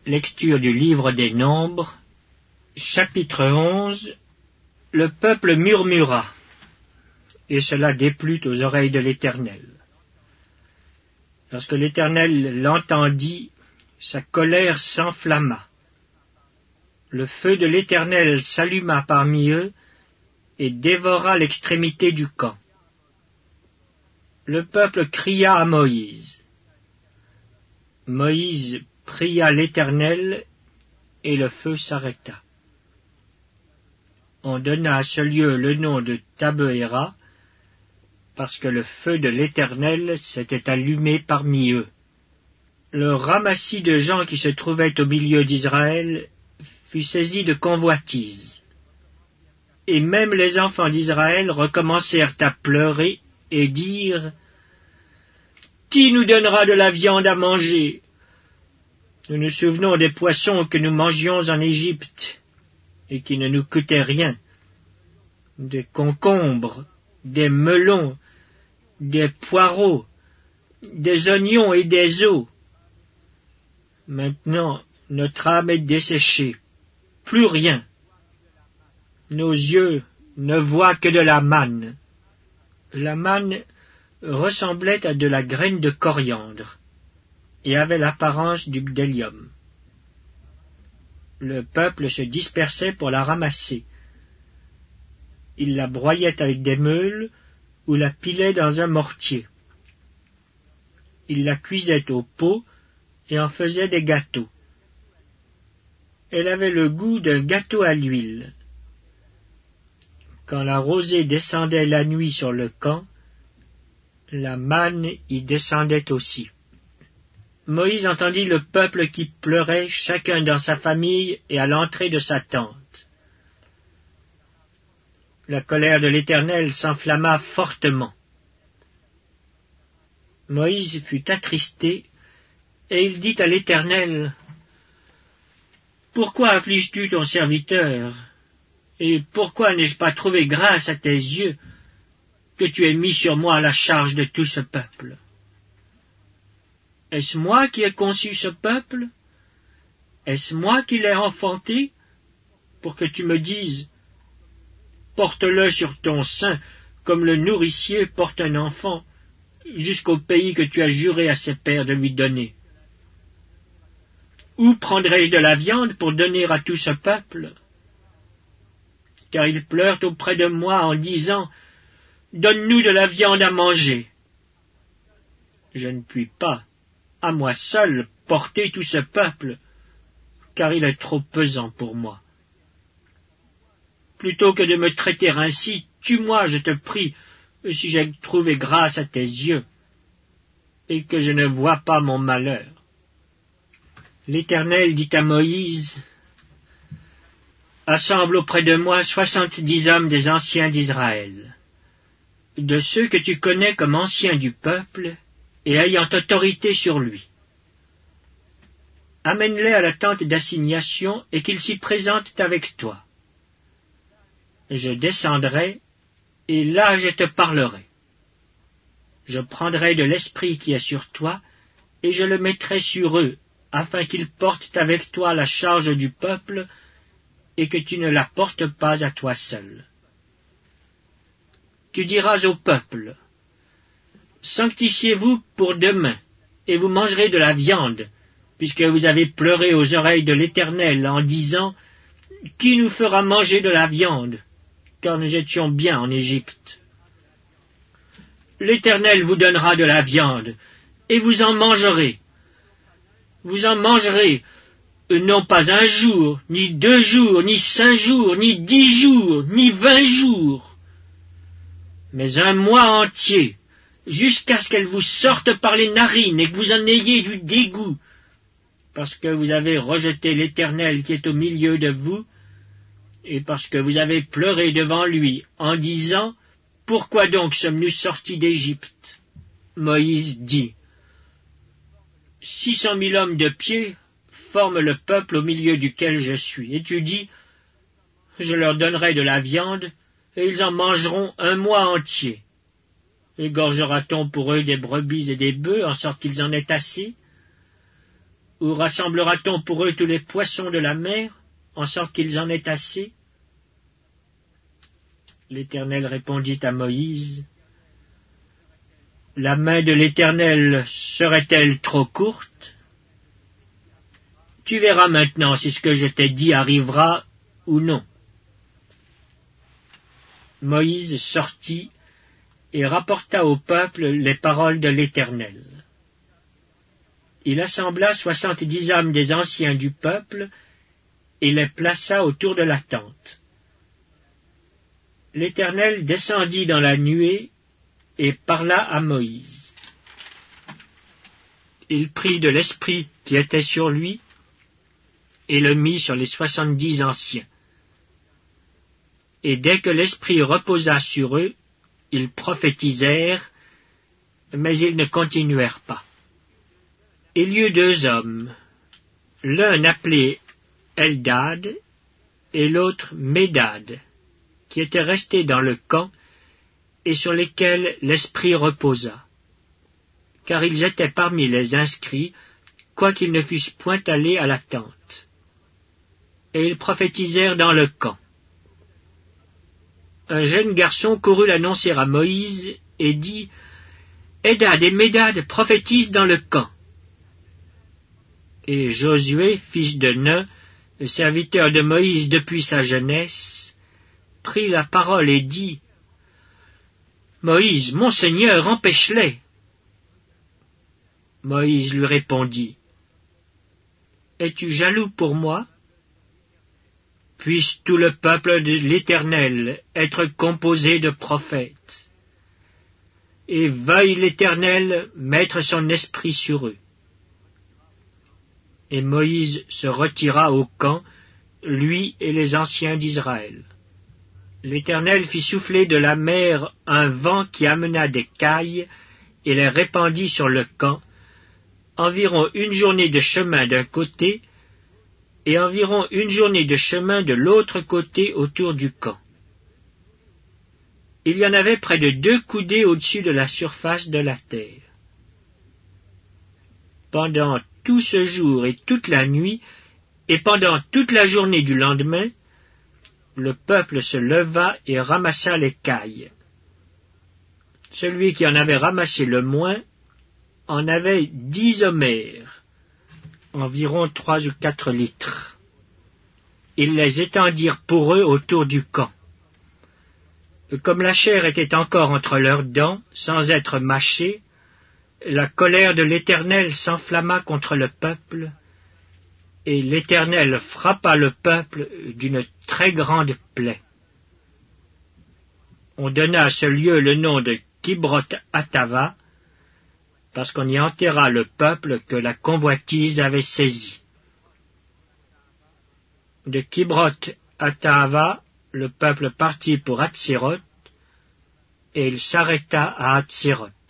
Lecture du livre des Nombres, chapitre 11. Le peuple murmura, et cela déplut aux oreilles de l'Éternel. Lorsque l'Éternel l'entendit, sa colère s'enflamma. Le feu de l'Éternel s'alluma parmi eux et dévora l'extrémité du camp. Le peuple cria à Moïse. Moïse pria l'Éternel, et le feu s'arrêta. On donna à ce lieu le nom de Tabéra, parce que le feu de l'Éternel s'était allumé parmi eux. Le ramassis de gens qui se trouvaient au milieu d'Israël fut saisi de convoitise. Et même les enfants d'Israël recommencèrent à pleurer et dire « Qui nous donnera de la viande à manger ? Nous nous souvenons des poissons que nous mangions en Égypte, et qui ne nous coûtaient rien, des concombres, des melons, des poireaux, des oignons et des os. Maintenant, notre âme est desséchée, plus rien. Nos yeux ne voient que de la manne. La manne ressemblait à de la graine de coriandre, et avait l'apparence du bdellium. Le peuple se dispersait pour la ramasser. Il la broyait avec des meules ou la pilait dans un mortier. Il la cuisait au pot et en faisait des gâteaux. Elle avait le goût d'un gâteau à l'huile. Quand la rosée descendait la nuit sur le camp, la manne y descendait aussi. Moïse entendit le peuple qui pleurait, chacun dans sa famille et à l'entrée de sa tente. La colère de l'Éternel s'enflamma fortement. Moïse fut attristé, et il dit à l'Éternel, « Pourquoi affliges-tu ton serviteur, et pourquoi n'ai-je pas trouvé grâce à tes yeux, que tu aies mis sur moi la charge de tout ce peuple ? Est-ce moi qui ai conçu ce peuple? Est-ce moi qui l'ai enfanté, pour que tu me dises, porte-le sur ton sein, comme le nourricier porte un enfant, jusqu'au pays que tu as juré à ses pères de lui donner? Où prendrai-je de la viande pour donner à tout ce peuple? Car ils pleurent auprès de moi en disant, donne-nous de la viande à manger. Je ne puis pas, à moi seul, porter tout ce peuple, car il est trop pesant pour moi. Plutôt que de me traiter ainsi, tue-moi, je te prie, si j'ai trouvé grâce à tes yeux, et que je ne vois pas mon malheur. » L'Éternel dit à Moïse, « Assemble auprès de moi 70 hommes des anciens d'Israël, de ceux que tu connais comme anciens du peuple, et ayant autorité sur lui. Amène-les à la tente d'assignation, et qu'ils s'y présentent avec toi. Je descendrai, et là je te parlerai. Je prendrai de l'esprit qui est sur toi, et je le mettrai sur eux, afin qu'ils portent avec toi la charge du peuple, et que tu ne la portes pas à toi seul. Tu diras au peuple, sanctifiez-vous pour demain, et vous mangerez de la viande, puisque vous avez pleuré aux oreilles de l'Éternel en disant, « Qui nous fera manger de la viande, car nous étions bien en Égypte. » L'Éternel vous donnera de la viande, et vous en mangerez. Vous en mangerez, non pas 1 jour, ni 2 jours, ni 5 jours, ni 10 jours, ni 20 jours, mais 1 mois entier, jusqu'à ce qu'elle vous sorte par les narines et que vous en ayez du dégoût, parce que vous avez rejeté l'Éternel qui est au milieu de vous, et parce que vous avez pleuré devant lui en disant, « Pourquoi donc sommes-nous sortis d'Égypte ?» Moïse dit, « 600 000 hommes de pied forment le peuple au milieu duquel je suis. » Et tu dis, « Je leur donnerai de la viande, et ils en mangeront 1 mois entier. » Égorgera-t-on pour eux des brebis et des bœufs, en sorte qu'ils en aient assez? Ou rassemblera-t-on pour eux tous les poissons de la mer, en sorte qu'ils en aient assez? L'Éternel répondit à Moïse, la main de l'Éternel serait-elle trop courte? Tu verras maintenant si ce que je t'ai dit arrivera ou non. Moïse sortit et rapporta au peuple les paroles de l'Éternel. Il assembla 70 hommes des anciens du peuple et les plaça autour de la tente. L'Éternel descendit dans la nuée et parla à Moïse. Il prit de l'esprit qui était sur lui et le mit sur les 70 anciens. Et dès que l'esprit reposa sur eux, ils prophétisèrent, mais ils ne continuèrent pas. Il y eut 2 hommes, l'un appelé Eldad et l'autre Médad, qui étaient restés dans le camp et sur lesquels l'esprit reposa, car ils étaient parmi les inscrits, quoiqu'ils ne fussent point allés à la tente. Et ils prophétisèrent dans le camp. Un jeune garçon courut l'annoncer à Moïse et dit, « Eldad et Médad prophétisent dans le camp. » Et Josué, fils de Nun, le serviteur de Moïse depuis sa jeunesse, prit la parole et dit, « Moïse, mon Seigneur, empêche-les. » Moïse lui répondit, « Es-tu jaloux pour moi? Puisse tout le peuple de l'Éternel être composé de prophètes, et veuille l'Éternel mettre son esprit sur eux. » Et Moïse se retira au camp, lui et les anciens d'Israël. L'Éternel fit souffler de la mer un vent qui amena des cailles et les répandit sur le camp, environ 1 journée de chemin d'un côté et environ 1 journée de chemin de l'autre côté autour du camp. Il y en avait près de 2 coudées au-dessus de la surface de la terre. Pendant tout ce jour et toute la nuit, et pendant toute la journée du lendemain, le peuple se leva et ramassa les cailles. Celui qui en avait ramassé le moins en avait 10 homères, environ 3 ou 4 litres. Ils les étendirent pour eux autour du camp. Comme la chair était encore entre leurs dents, sans être mâchée, la colère de l'Éternel s'enflamma contre le peuple, et l'Éternel frappa le peuple d'une très grande plaie. On donna à ce lieu le nom de Kibroth-Hattava, parce qu'on y enterra le peuple que la convoitise avait saisi. De Kibroth-Hattava, le peuple partit pour Hatséroth, et il s'arrêta à Hatséroth.